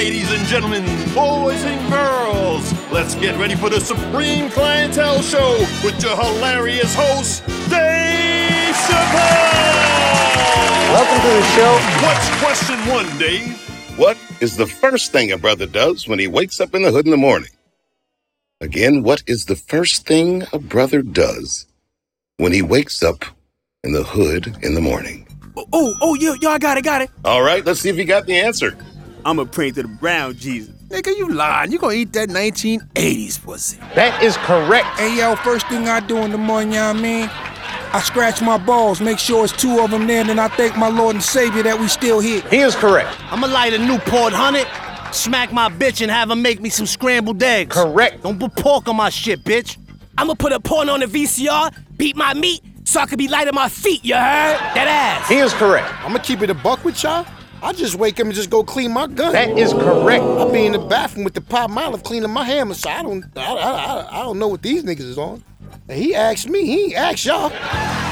ladies and gentlemen, boys and girls, let's get ready for the Supreme Clientele Show with your hilarious host, Dave Chappelle! Welcome to the show. What's question one, Dave? What is the first thing a brother does when he wakes up in the hood in the morning? Again, what is the first thing a brother does when he wakes up in the hood in the morning? Yo, I got it. All right, let's see if you got the answer. I'ma pray to the brown Jesus. Nigga, you lying. You gonna eat that 1980s pussy. That is correct. Hey, yo, first thing I do in the morning, you know what I mean? I scratch my balls, make sure it's two of them there, then I thank my Lord and Savior that we still here. He is correct. I'ma light a Newport 100, smack my bitch and have her make me some scrambled eggs. Correct. Don't put pork on my shit, bitch. I'ma put a porn on the VCR, beat my meat, so I could be light on my feet, you heard? That ass. He is correct. I'ma keep it a buck with y'all. I just wake up and just go clean my gun. That is correct. I'll be in the bathroom with the Pop Mile cleaning my hammer, so I don't know what these niggas is on. And he asked me, he ain't asked y'all.